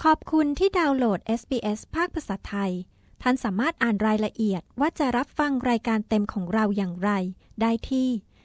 ขอบคุณที่ดาวน์โหลด SBS ภาคภาษาไทยท่านสามารถอ่านรายละเอียดว่าจะรับฟังรายการเต็มของเราอย่างไรได้ที่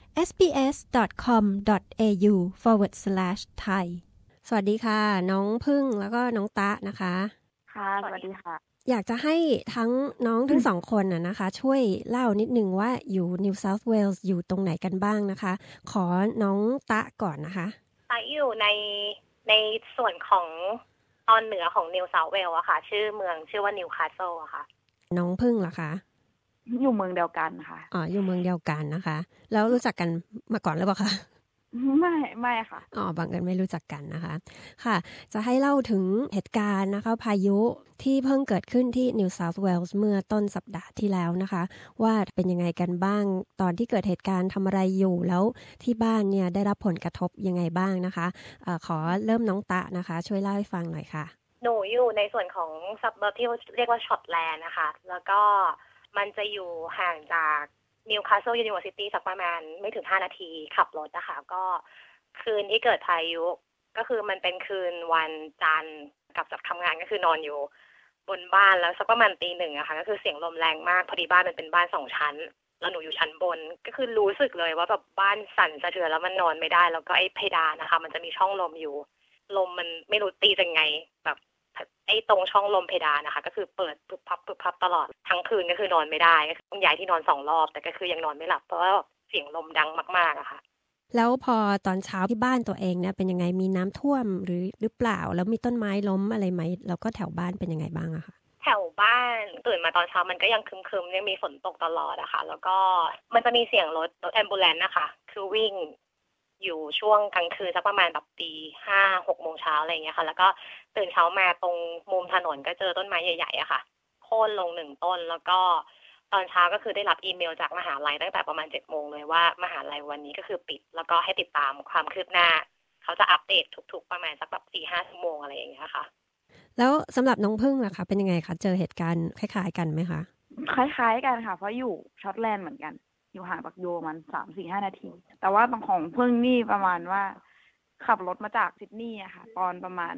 sbs.com.au/thai สวัสดีค่ะน้องพึ่งแล้วก็น้องตะนะคะค่ะสวัสดีค่ะอยากจะให้ทั้งน้องทั้งสองคนนะคะช่วยเล่านิดนึงว่าอยู่ New South Wales อยู่ตรงไหนกันบ้างนะคะขอน้องตะก่อนนะคะตะอยู่ในส่วนของตอนเหนือของ New South Wales อะค่ะชื่อเมืองชื่อว่า Newcastle อะค่ะน้องพึ่งเหรอคะอยู่เมืองเดียวกันค่ะอยู่เมืองเดียวกันนะคะแล้วรู้จักกันมาก่อนหรือเปล่าคะไม่ค่ะบังเอิญไม่รู้จักกันนะคะค่ะจะให้เล่าถึงเหตุการณ์นะคะพายุที่เพิ่งเกิดขึ้นที่ New South Wales เมื่อต้นสัปดาห์ที่แล้วนะคะว่าเป็นยังไงกันบ้างตอนที่เกิดเหตุการณ์ทำอะไรอยู่แล้วที่บ้านเนี่ยได้รับผลกระทบยังไงบ้างนะคะขอเริ่มน้องตะนะคะช่วยเล่าให้ฟังหน่อยค่ะหนูอยู่ในส่วนของซับเบิร์บที่เรียกว่าช็อตแลนด์นะคะแล้วก็มันจะอยู่ห่างจากNewcastle University สักประมาณไม่ถึง5นาทีขับรถนะคะก็คืนที่เกิดพายุก็คือมันเป็นคืนวันจันทร์กลับจากทำงานก็คือนอนอยู่บนบ้านแล้วสักประมาณตีหนึ่งอะค่ะก็คือเสียงลมแรงมากพอดีบ้านมันเป็นบ้าน2ชั้นแล้วหนูอยู่ชั้นบนก็คือรู้สึกเลยว่าแบบบ้านสั่นสะเทือนแล้วมันนอนไม่ได้แล้วก็ไอ้เพดานนะคะมันจะมีช่องลมอยู่ลมมันไม่รู้ตียังไงแบบไอ้ตรงช่องลมเพดานนะคะก็คือเปิดปึ๊บพับตลอดทั้งคืนก็คือนอนไม่ได้ต้องย้ายที่นอน2รอบแต่ก็คือยังนอนไม่หลับเพราะว่าเสียงลมดังมากๆอะค่ะแล้วพอตอนเช้าที่บ้านตัวเองเนี่ยเป็นยังไงมีน้ำท่วมหรือเปล่าแล้วมีต้นไม้ล้มอะไรไหมแล้วก็แถวบ้านเป็นยังไงบ้างอะคะแถวบ้านตื่นมาตอนเช้ามันก็ยังครึมๆยังมีฝนตกตลอดอะค่ะแล้วก็มันจะมีเสียงรถแอมบูเลนซ์นะคะคือวิ่งอยู่ช่วงกลางคืนสักประมาณแบบตี5-6 โมงเช้าอะไรอย่างเงี้ยค่ะแล้วก็ตื่นเช้ามาตรงมุมถนนก็เจอต้นไม้ใหญ่ๆอะค่ะโค่นลง1ต้นแล้วก็ตอนเช้าก็คือได้รับอีเมลจากมหาลัยตั้งแต่ประมาณ7 โมงเลยว่ามหาลัยวันนี้ก็คือปิดแล้วก็ให้ติดตามความคืบหน้าเขาจะอัปเดตทุกๆประมาณสักแบบ 4-5 ชั่วโมงอะไรอย่างเงี้ยค่ะแล้วสำหรับน้องพึ่งล่ะคะเป็นยังไงคะเจอเหตุการณ์คล้ายๆกันไหมคะคล้ายๆกันค่ะเพราะอยู่ช็อตแลนด์เหมือนกันอยู่ห่างจากโยมัน 3-4-5 นาทีแต่ว่าของพึ่งนี่ประมาณว่าขับรถมาจากซิดนีย์อะค่ะตอนประมาณ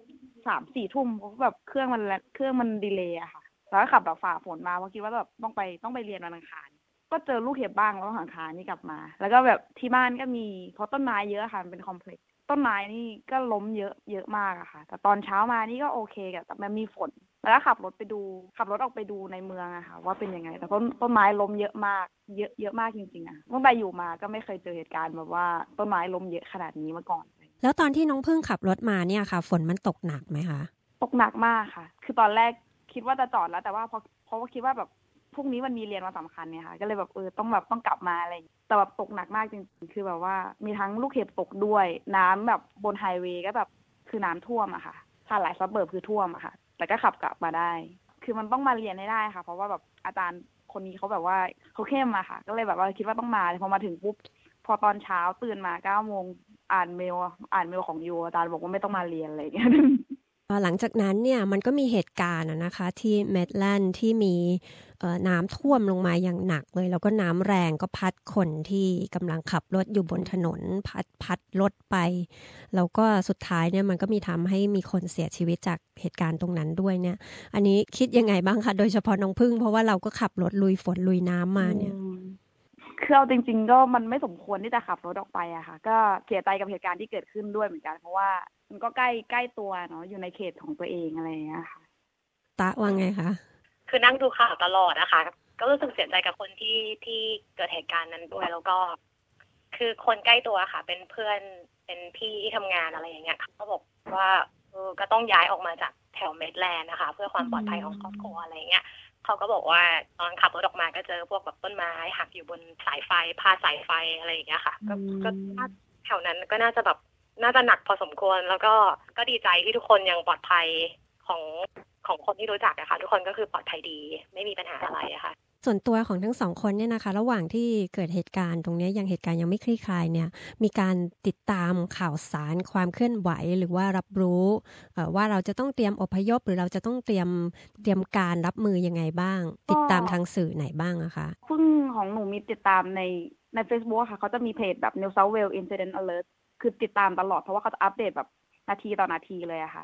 3-4 ทุ่มเพราะแบบเครื่องมันดีเลย์อะค่ะแล้วก็ขับแบบฝ่าฝนมาเพราะคิดว่าแบบต้องไปเรียนวันอังคารก็เจอลูกเห็บบ้างแล้วอังคารนี่กลับมาแล้วก็แบบที่บ้านก็มีเพราะต้นไม้เยอะค่ะเป็นคอมเพล็กซ์ต้นไม้นี่ก็ล้มเยอะมากอะค่ะแต่ตอนเช้ามานี่ก็โอเคแต่มันมีฝนแล้วก็ขับรถออกไปดูในเมืองอะค่ะว่าเป็นยังไงแต่ต้นไม้ล้มเยอะมากเยอะมากจริงๆอะตั้งแต่อยู่มาก็ไม่เคยเจอเหตุการณ์แบบว่าต้นไม้ล้มเยอะขนาดนี้มาก่อนแล้วตอนที่น้องพึ่งขับรถมาเนี่ยค่ะฝนมันตกหนักไหมคะตกหนักมากค่ะคือตอนแรกคิดว่าจะจอดแล้วแต่ว่าเพราะว่าคิดว่าแบบพรุ่งนี้มันมีเรียนวันสำคัญเนี่ยค่ะก็เลยแบบต้องกลับมาอะไรแต่แบบตกหนักมากจริงๆคือแบบว่ามีทั้งลูกเห็บตกด้วยน้ำแบบบนไฮเวย์ก็แบบคือน้ำท่วมอะค่ะผ่านหลายซับเบิร์บคือท่วมอะค่ะแต่ก็ขับกลับมาได้คือมันต้องมาเรียนให้ได้ค่ะเพราะว่าแบบอาจารย์คนนี้เขาแบบว่าเขาเข้มอะค่ะก็เลยแบบว่าคิดว่าต้องมาพอมาถึงปุ๊บพอตอนเช้าตื่นมา9 โมงอ่านเมลของยูอาจารย์บอกว่าไม่ต้องมาเรียนอะไรอย่างเงี้ยหลังจากนั้นเนี่ยมันก็มีเหตุการณ์นะคะที่เมดแลนด์ที่มีน้ำท่วมลงมาอย่างหนักเลยแล้วก็น้ำแรงก็พัดคนที่กำลังขับรถอยู่บนถนนพัดรถไปแล้วก็สุดท้ายเนี่ยมันก็มีทำให้มีคนเสียชีวิตจากเหตุการณ์ตรงนั้นด้วยเนี่ยอันนี้คิดยังไงบ้างคะโดยเฉพาะน้องพึ่งเพราะว่าเราก็ขับรถลุยฝนลุยน้ำมาเนี่ยคือเอาจริงๆก็มันไม่สมควรที่จะขับรถออกไปอะค่ะก็เสียใจกับเหตุการณ์ที่เกิดขึ้นด้วยเหมือนกันเพราะว่ามันก็ใกล้ตัวเนาะอยู่ในเขตของตัวเองอะไรอย่างเงี้ยค่ะตะว่าไงคะคือนั่งดูข่าวตลอดนะคะก็รู้สึกเสียใจกับคนที่เกิดเหตุการณ์นั้นด้วยแล้วก็คือคนใกล้ตัวค่ะเป็นเพื่อนเป็นพี่ที่ทำงานอะไรอย่างเงี้ยเขาบอกว่าก็ต้องย้ายออกมาจากแถวเมดแลนด์นะคะเพื่อความปลอดภัยของครอบครัวอะไรอย่างเงี้ยเขาก็บอกว่าตอนขับรถออกมาก็เจอพวกแบบต้นไม้หักอยู่บนสายไฟพาดสายไฟอะไรอย่างเงี้ยค่ะก็แถวนั้นก็น่าจะหนักพอสมควรแล้วก็ดีใจที่ทุกคนยังปลอดภัยของคนที่รู้จักอะค่ะทุกคนก็คือปลอดภัยดีไม่มีปัญหาอะไรอะค่ะส่วนตัวของทั้งสองคนเนี่ยนะคะระหว่างที่เกิดเหตุการณ์ตรงนี้ยังเหตุการณ์ยังไม่คลี่คลายเนี่ยมีการติดตามข่าวสารความเคลื่อนไหวหรือว่ารับรู้ว่าเราจะต้องเตรียมอพยพหรือเราจะต้องเตรียมการรับมือยังไงบ้างติดตามทางสื่อไหนบ้างอะคะซึ่งของหนูมีติดตามใน Facebook ค่ะเขาจะมีเพจแบบ New South Wales Incident Alert คือติดตามตลอดเพราะว่าเขาจะอัปเดตแบบนาทีต่อนาทีเลยอะค่ะ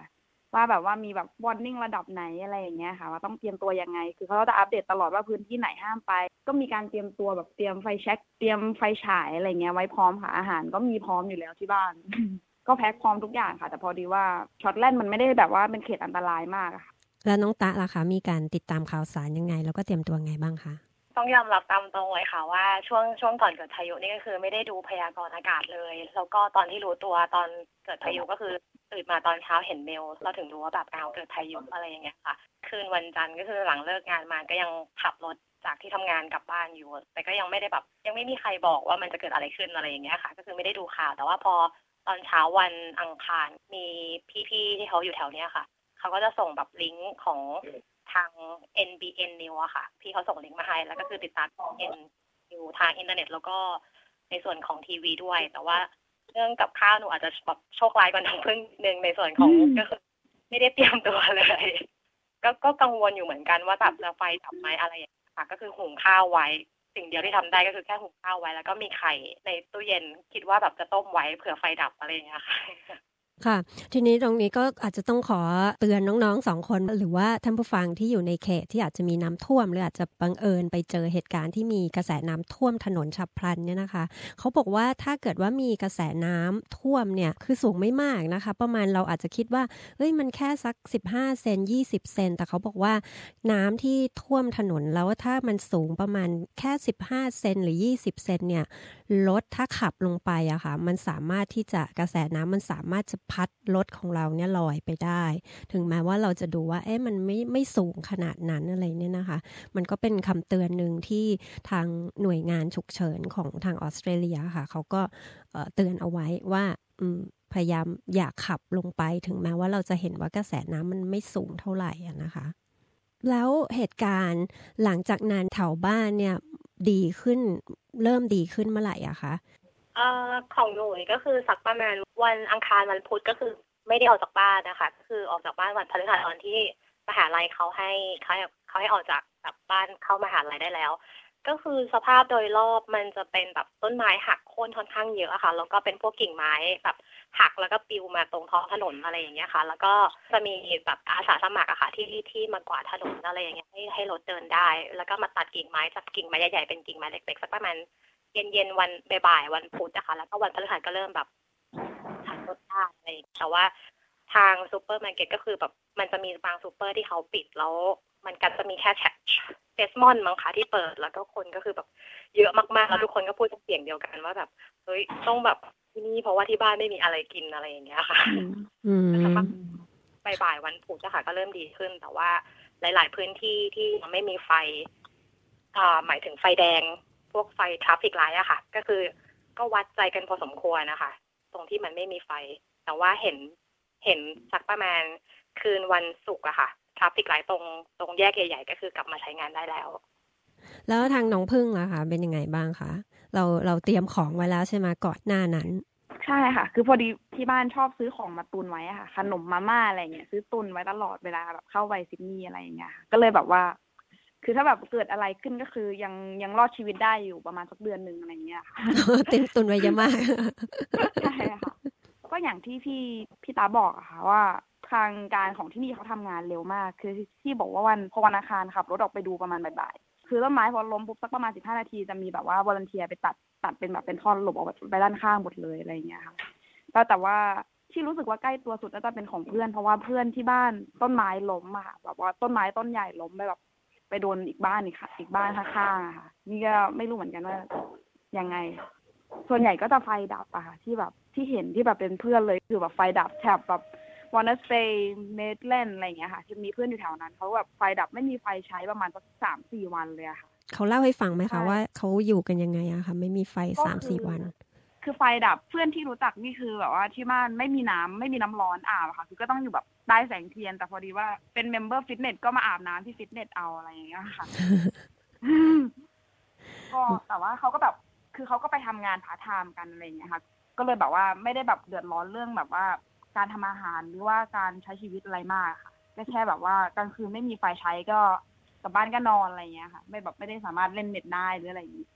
ว่าแบบว่ามีแบบ warning ระดับไหนอะไรอย่างเงี้ยค่ะว่าต้องเตรียมตัวยังไงคือเขาจะอัปเดตตลอดว่าพื้นที่ไหนห้ามไปก็มีการเตรียมตัวแบบเตรียมไฟแช็กเตรียมไฟฉายอะไรเงี้ยไว้พร้อมค่ะอาหารก็มีพร้อมอยู่แล้วที่บ้าน ก็แพ็คพร้อมทุกอย่างค่ะแต่พอดีว่าช็อตแลนด์มันไม่ได้แบบว่าเป็นเขตอันตรายมากค่ะแล้วน้องตะล่ะคะมีการติดตามข่าวสารยังไงแล้วก็เตรียมตัวไงบ้างคะต้องยอมรับตามตรงเลยค่ะว่าช่วงก่อนเกิดพายุนี่ก็คือไม่ได้ดูพยากรณ์อากาศเลยแล้วก็ตอนที่รู้ตัวตอนเกิดพายุก็คือตื่นมาตอนเช้าเห็นเมลเราถึงรู้ว่าแบบเกิดพายุอะไรอย่างเงี้ยค่ะคืนวันจันทร์ก็คือหลังเลิกงานมาก็ยังขับรถจากที่ทำงานกลับบ้านอยู่แต่ก็ยังไม่ได้แบบยังไม่มีใครบอกว่ามันจะเกิดอะไรขึ้นอะไรอย่างเงี้ยค่ะก็คือไม่ได้ดูข่าวแต่ว่าพอตอนเช้าวันอังคารมีพี่ๆที่เขาอยู่แถวเนี้ยค่ะเขาก็จะส่งแบบลิงก์ของทาง NBN News อะค่ะพี่เขาส่งลิงก์มาให้แล้วก็คือติดตาม NBN News ทางอินเทอร์เน็ตแล้วก็ในส่วนของทีวีด้วยแต่ว่าเรื่องกับข้าวหนูอาจจะแบบโชคร้ายกว่าน้องพึ่งนึงในส่วนของก็คือไม่ได้เตรียมตัวเลยก็กังวลอยู่เหมือนกันว่าแบบจะไฟดับไหมอะไรอย่างเงี้ยค่ะก็คือหุงข้าวไว้สิ่งเดียวที่ทำได้ก็คือแค่หุงข้าวไว้แล้วก็มีไข่ในตู้เย็นคิดว่าแบบจะต้มไว้เผื่อไฟดับอะไรอย่างเงี้ยค่ะค่ะทีนี้ตรงนี้ก็อาจจะต้องขอเตือนน้องๆ2คนหรือว่าท่านผู้ฟังที่อยู่ในเขตที่อาจจะมีน้ำท่วมหรืออาจจะบังเอิญไปเจอเหตุการณ์ที่มีกระแสน้ำท่วมถนนฉับพลันเนี่ยนะคะเขาบอกว่าถ้าเกิดว่ามีกระแสน้ำท่วมเนี่ยคือสูงไม่มากนะคะประมาณเราอาจจะคิดว่าเฮ้ยมันแค่สัก15 เซน20 เซนแต่เขาบอกว่าน้ำที่ท่วมถนนแล้วถ้ามันสูงประมาณแค่15 เซนหรือ20 เซนเนี่ยรถถ้าขับลงไปอะค่ะมันสามารถที่จะกระแสน้ำมันสามารถจะพัดรถของเราเนี่ยลอยไปได้ถึงแม้ว่าเราจะดูว่ามันไม่สูงขนาดนั้นอะไรเนี่ยนะคะมันก็เป็นคำเตือนหนึ่งที่ทางหน่วยงานฉุกเฉินของทางออสเตรเลียค่ะเขาก็เตือนเอาไว้ว่าพยายามอย่าขับลงไปถึงแม้ว่าเราจะเห็นว่ากระแสน้ำมันไม่สูงเท่าไหร่นะคะแล้วเหตุการณ์หลังจากนั้นแถวบ้านเนี่ยดีขึ้นเริ่มดีขึ้นเมื่อไหร่อะคะของหนูก็คือสักประมาณวันอังคารวันพุธก็คือไม่ได้ออกจากบ้านนะคะก็คือออกจากบ้านวันพฤหัสตอนที่มหาลัยเขาให้ออกจากแบบบ้านเข้ามหาลัยได้แล้วก็คือสภาพโดยรอบมันจะเป็นแบบต้นไม้หักโค่นค่อนข้างเยอะอะค่ะแล้วก็เป็นพวกกิ่งไม้แบบหักแล้วก็ปลิวมาตรงท้องถนนอะไรอย่างเงี้ยค่ะแล้วก็จะมีแบบอาสาสมัครอะค่ะที่มากวาดถนนอะไรอย่างเงี้ยให้รถเดินได้แล้วก็มาตัดกิ่งไม้จากกิ่งไม้ใหญ่ๆเป็นกิ่งไม้เล็กๆสักประมาณเย็นๆวันบ่ายๆวันพุธนะคะแล้วก็วันพฤหัสก็เริ่มแบบขับรถได้อะไรแต่ว่าทางซูเปอร์มาร์เก็ตก็คือแบบมันจะมีบางซูเปอร์ที่เขาปิดแล้วมันก็จะมีแค่เทสมอนมั้งคะที่เปิดแล้วก็คนก็คือแบบเยอะมากๆแล้วทุกคนก็พูดเสียงเดียวกันว่าแบบเฮ้ยต้องแบบที่นี่เพราะว่าที่บ้านไม่มีอะไรกินอะไรอย่างเงี้ยค่ะแล้วก็บ่ายๆวันพุธนะคะก็เริ่มดีขึ้นแต่ว่าหลายๆพื้นที่ที่ยังไม่มีไฟหมายถึงไฟแดงพวกไฟทราฟฟิกไลท์อะค่ะก็คือก็วัดใจกันพอสมควรนะคะตรงที่มันไม่มีไฟแต่ว่าเห็นสักประมาณคืนวันศุกร์อะค่ะทราฟฟิกไลท์ตรงแยกใหญ่ๆก็คือกลับมาใช้งานได้แล้วแล้วทางน้องพึ่งล่ะคะเป็นยังไงบ้างคะเราเตรียมของไว้แล้วใช่ไหมก่อนหน้านั้นใช่ค่ะคือพอดีที่บ้านชอบซื้อของมาตุนไว้ค่ะขนมมาม่าอะไรเงี้ยซื้อตุนไว้ตลอดเวลาแบบเข้าไปซิดนีย์อะไรอย่างเงี้ยก็เลยแบบว่าคือถ้าแบบเกิดอะไรขึ้นก็คือยังรอดชีวิตได้อยู่ประมาณสักเดือนนึงอะไรเงี้ยค่ะเต็มตุนไว้เยอะมากใช่ค่ะก็อย่างที่พี่ตาบอกอะค่ะว่าทางการของที่นี่เขาทำงานเร็วมากคือที่บอกว่าพอวันอังคารขับรถออกไปดูประมาณบ่ายๆคือต้นไม้พอล้มปุ๊บสักประมาณ15 นาทีจะมีแบบว่าวอลันเทียร์ไปตัดเป็นแบบเป็นท่อนหลบออกไปด้านข้างหมดเลยอะไรอย่างเงี้ยค่ะแต่ว่าที่รู้สึกว่าใกล้ตัวสุดน่าจะเป็นของเพื่อนเพราะว่าเพื่อนที่บ้านต้นไม้ล้มอะค่ะแบบว่าต้นไม้ต้นใหญ่ล้มไปแบบไปโดนอีกบ้านข้างๆอะค่ะนี่ก็ไม่รู้เหมือนกันว่ายังไงส่วนใหญ่ก็จะไฟดับอะค่ะที่แบบที่เห็นที่แบบเป็นเพื่อนเลยคือแบบไฟดับแถบแบบวอร์นสเตย์เมดแลนด์อะไรอย่างเงี้ยค่ะที่มีเพื่อนอยู่แถวนั้นเขาแบบไฟดับไม่มีไฟใช้ประมาณสัก3-4 วันเลยอะค่ะเขาเล่าให้ฟังไหมคะว่าเขาอยู่กันยังไงอะคะไม่มีไฟ3-4 วันคือไฟดับเพื่อนที่รู้จักนี่คือแบบว่าที่บ้านไม่มีน้ำร้อนอาบค่ะคือก็ต้องอยู่แบบใต้แสงเทียนแต่พอดีว่าเป็นเมมเบอร์ฟิตเนสก็มาอาบน้ำที่ฟิตเนสเอาอะไรอย่างเงี้ยค่ะก็แต่ว่าเขาก็แบบคือเขาก็ไปทำงานพาร์ทไทม์กันอะไรอย่างเงี้ยค่ะก็เลยแบบว่าไม่ได้แบบเดือดร้อนเรื่องแบบว่าการทำอาหารหรือว่าการใช้ชีวิตอะไรมากค่ะก็แค่แบบว่ากลางคืนไม่มีไฟใช้ก็กลับบ้านก็นอนอะไรอย่างเงี้ยค่ะไม่ได้สามารถเล่นเน็ตได้หรืออะไรอย่างงี้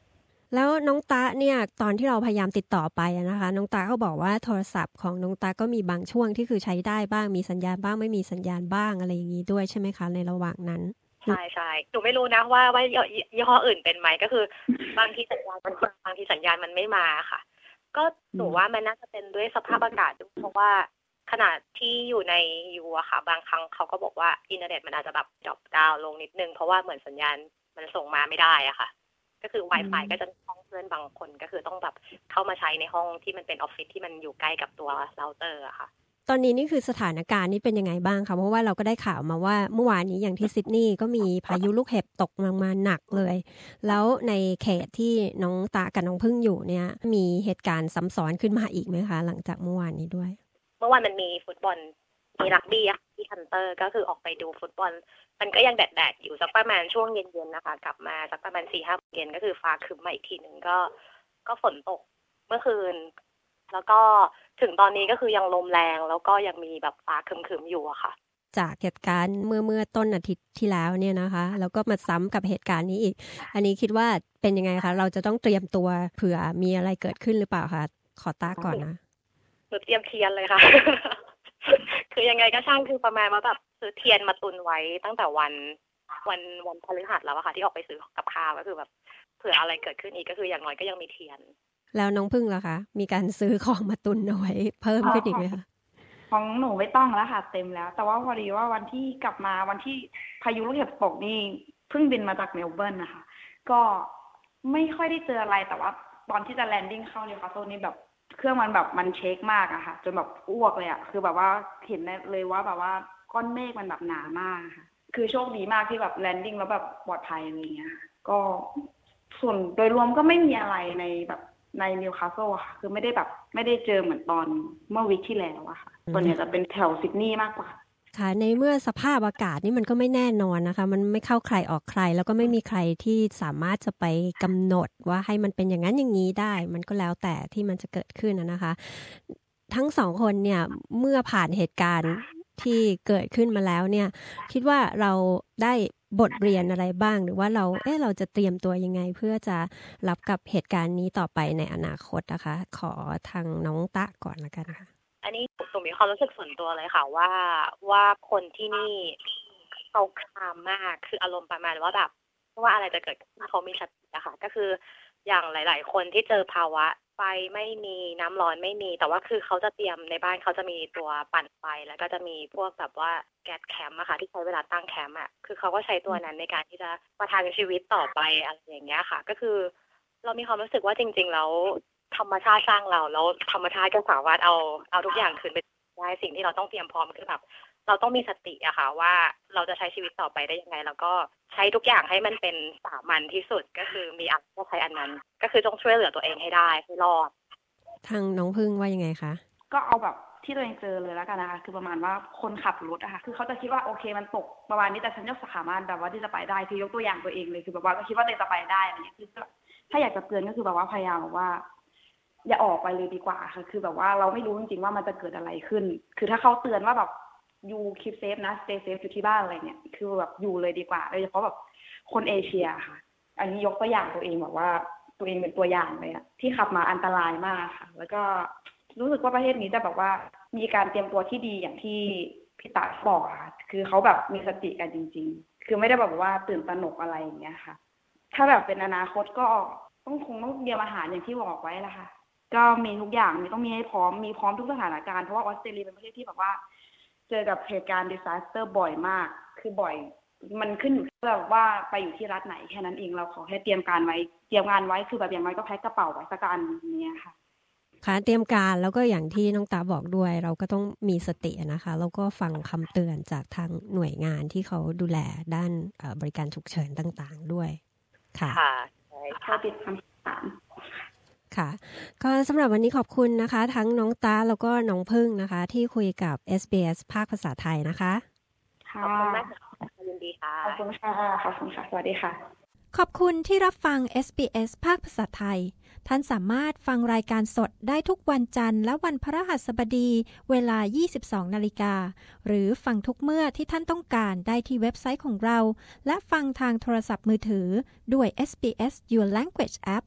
แล้วน้องตาเนี่ยตอนที่เราพยายามติดต่อไปนะคะน้องตาก็บอกว่าโทรศัพท์ของน้องตาก็มีบางช่วงที่คือใช้ได้บ้างมีสัญญาณบ้างไม่มีสัญญาณบ้างอะไรอย่างนี้ด้วยใช่ไหมคะในระหว่างนั้นใช่หนูไม่รู้นะว่ายี่ห้ออื่นเป็นไหมก็คือบางทีสัญญาณมันบางทีสัญญาณมันไม่มาค่ะก็หนูว่ามันน่าจะเป็นด้วยสภาพอากาศด้วยเพราะว่าขนาดที่อยู่ในยูอะค่ะบางครั้งเขาก็บอกว่าอินเทอร์เน็ตมันอาจจะแบบดรอปดาวน์ลงนิดนึงเพราะว่าเหมือนสัญญาณมันส่งมาไม่ได้อะค่ะก็คือ Wi-Fi ก็จะห้องเพื่อนบางคนก็คือต้องแบบเข้ามาใช้ในห้องที่มันเป็นออฟฟิศที่มันอยู่ใกล้กับตัวเราเตอร์อะค่ะตอนนี้นี่คือสถานการณ์นี่เป็นยังไงบ้างคะเพราะว่าเราก็ได้ข่าวมาว่าเมื่อวานนี้อย่างที่ซิดนีย์ก็มีพายุลูกเห็บตกลงมาหนักเลยแล้วในเขตที่น้องตากับน้องพึ่งอยู่เนี่ยมีเหตุการณ์ซ้ำซ้อนขึ้นมาอีกไหมคะหลังจากเมื่อวานนี้ด้วยเมื่อวานมันมีฟุตบอลมีรักบี้ที่ฮันเตอร์ก็คือออกไปดูฟุตบอลมันก็ยังแดดอยู่สักประมาณช่วงเย็นๆนะคะกลับมาสักประมาณ 4-5 เย็นก็คือฟ้าครึ้มมาอีกทีนึงก็ฝนตกเมื่อคืนแล้วก็ถึงตอนนี้ก็คือยังลมแรงแล้วก็ยังมีแบบฟ้าครึ้มๆอยู่อะค่ะจากเหตุการณ์เมื่อต้นอาทิตย์ที่แล้วเนี่ยนะคะแล้วก็มาซ้ำกับเหตุการณ์นี้อีกอันนี้คิดว่าเป็นยังไงคะเราจะต้องเตรียมตัวเผื่อมีอะไรเกิดขึ้นหรือเปล่าคะขอตาก่อนนะหนูเตรียมเทียนเลยค่ะ คือยังไงก็ช่างคือประมาณว่าแบบซื้อเทียนมาตุนไว้ตั้งแต่วันพฤหัสแล้วอะค่ะที่ออกไปซื้อกับข้าวก็คือแบบเผื่ออะไรเกิดขึ้นอีกก็คืออย่างน้อยก็ยังมีเทียนแล้วน้องพึ่งล่ะคะมีการซื้อของมาตุนเอาไว้เพิ่มขึ้นอีกไหมคะของหนูไม่ต้องแล้วค่ะเต็มแล้วแต่ว่าพอดีว่าวันที่กลับมาวันที่พายุลูกเห็บตกนี่เพิ่งบินมาจากเมลเบิร์นนะคะก็ไม่ค่อยได้เจออะไรแต่ว่าตอนที่จะแลนดิ้งเข้านิวคาสเซิลนี่แบบเครื่องมันแบบมันเช็คมากอะค่ะจนแบบอ้วกเลยอะคือแบบว่าเห็นเลยว่าแบบว่าก้อนเมฆมันแบบหนามากค่ะคือโชคดีมากที่แบบแลนดิ้งแล้วแบบปลอดภัยอะไรเงี้ยก็ส่วนโดยรวมก็ไม่มีอะไรในแบบในนิวคาสเซิลอะค่ะคือไม่ได้เจอเหมือนตอนเมื่อวีคที่แล้วอะค่ะส่วนใหญ่จะเป็นแถวซิดนีย์มากกว่าค่ะในเมื่อสภาพอากาศนี่มันก็ไม่แน่นอนนะคะมันไม่เข้าใครออกใครแล้วก็ไม่มีใครที่สามารถจะไปกำหนดว่าให้มันเป็นอย่างนั้นอย่างนี้ได้มันก็แล้วแต่ที่มันจะเกิดขึ้นนะคะทั้งสองคนเนี่ยเมื่อผ่านเหตุการณ์ที่เกิดขึ้นมาแล้วเนี่ยคิดว่าเราได้บทเรียนอะไรบ้างหรือว่าเราจะเตรียมตัวยังไงเพื่อจะรับกับเหตุการณ์นี้ต่อไปในอนาคตนะคะขอทางน้องตะก่อนละกันค่ะอันนี้หนูมีความรู้สึกส่วนตัวเลยค่ะว่าคนที่นี่เขาคามมากคืออารมณ์ประมาณว่าแบบว่าอะไรจะเกิดขึ้นเขามีสติอะค่ะก็คืออย่างหลายๆคนที่เจอภาวะไฟไม่มีน้ำร้อนไม่มีแต่ว่าคือเขาจะเตรียมในบ้านเขาจะมีตัวปั่นไฟแล้วก็จะมีพวกแบบว่าแก๊สแคมป์อะค่ะที่ใช้เวลาตั้งแคมป์อะคือเขาก็ใช้ตัวนั้นในการที่จะประทังชีวิตต่อไปอะไรอย่างเงี้ยค่ะก็คือเรามีความรู้สึกว่าจริงๆแล้วธรรมชาติสร้างเราแล้วธรรมชาติก็สามารถเอาทุกอย่างคืนไปได้สิ่งที่เราต้องเตรียมพร้อมคือแบบเราต้องมีสติอะค่ะว่าเราจะใช้ชีวิตต่อไปได้ยังไงแล้วก็ใช้ทุกอย่างให้มันเป็นสามัญที่สุดก็คือมีอะไรก็ใช้อันนั้นก็คือต้องช่วยเหลือตัวเองให้ได้ให้รอดทางน้องพึ่งว่ายังไงคะก็เอาแบบที่ตัวเองเจอเลยแล้วกันนะคะคือประมาณว่าคนขับรถอะค่ะคือเขาจะคิดว่าโอเคมันตกประมาณนี้แต่ฉันจะสามารถแบบว่าที่จะไปได้คือยกตัวอย่างตัวเองเลยคือแบบว่าก็คิดว่าตัวเองจะไปได้อะไรอย่างเงี้ยคือถ้าอยากจะเตือนก็คือแบบว่าพยายามแบบว่าอย่าออกไปเลยดีกว่าค่ะคือแบบว่าเราไม่รู้จริงๆว่ามันจะเกิดอะไรขึ้นคือถ้าเขาเตือนว่าแบบยูคีปเซฟนะ stay safe อยู่ที่บ้านอะไรเนี่ยคือแบบอยู่เลยดีกว่าโดยเฉพาะแบบคนเอเชียค่ะอันนี้ยกตัวอย่างตัวเองแบบว่าตัวเองเป็นตัวอย่างเลยอะที่ขับมาอันตรายมากค่ะแล้วก็รู้สึกว่าประเทศนี้จะแบบว่ามีการเตรียมตัวที่ดีอย่างที่พี่ตาบอกค่ะคือเขาแบบมีสติกันจริงๆคือไม่ได้แบบว่าตื่นตระหนกอะไรอย่างเงี้ยค่ะถ้าแบบเป็นอนาคตก็ต้องเตรียมอาหารอย่างที่บอกไว้ละค่ะก็มีทุกอย่างต้องมีให้พร้อมมีพร้อมทุกสถานการณ์เพราะว่าออสเตรเลียเป็นประเทศที่แบบว่าเจอกับเหตุการณ์ disaster บ่อยมากคือบ่อยมันขึ้นอยู่ที่แบบว่าไปอยู่ที่รัฐไหนแค่นั้นเองเราขอแค่เตรียมงานไว้คือแบบอย่างน้อยก็แพ็คกระเป๋าไว้สักอันนี้ค่ะค่ะเตรียมการแล้วก็อย่างที่น้องตาบอกด้วยเราก็ต้องมีสตินะคะแล้วก็ฟังคำเตือนจากทางหน่วยงานที่เขาดูแลด้านบริการฉุกเฉินต่างๆด้วยค่ะค่ะติดคำถามค่ะก็สำหรับวันนี้ขอบคุณนะคะทั้งน้องตาแล้วก็น้องพึ่งนะคะที่คุยกับ SBS ภาคภาษาไทยนะคะขอบคุณมากยินดีค่ะขอบคุณค่ะขอบคุณค่ะสวัสดีค่ะขอบคุณที่รับฟัง SBS ภาคภาษาไทยท่านสามารถฟังรายการสดได้ทุกวันจันทร์และวันพฤหัสบดีเวลา 22:00 น.หรือฟังทุกเมื่อที่ท่านต้องการได้ที่เว็บไซต์ของเราและฟังทางโทรศัพท์มือถือด้วย SBS Your Language App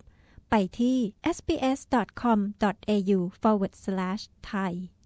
ไปที่ sbs.com.au/thai